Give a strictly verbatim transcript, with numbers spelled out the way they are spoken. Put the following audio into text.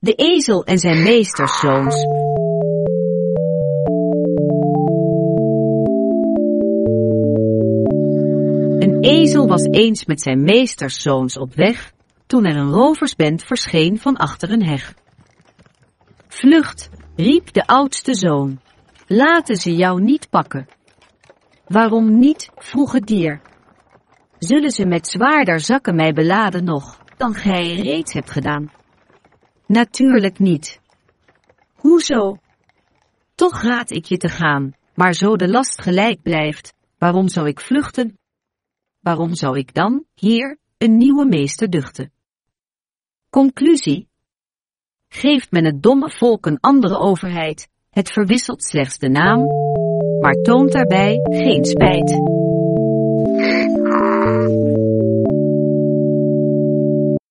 De ezel en zijn meesterszoons. Een ezel was eens met zijn meesterszoons op weg, toen er een roversbend verscheen van achter een heg. Vlucht, riep de oudste zoon. Laten ze jou niet pakken. Waarom niet, vroeg het dier. Zullen ze met zwaarder zakken mij beladen nog, dan gij reeds hebt gedaan? Natuurlijk niet. Hoezo? Toch raad ik je te gaan, maar zo de last gelijk blijft, waarom zou ik vluchten? Waarom zou ik dan, hier, een nieuwe meester duchten? Conclusie. Geeft men het domme volk een andere overheid, het verwisselt slechts de naam, maar toont daarbij geen spijt.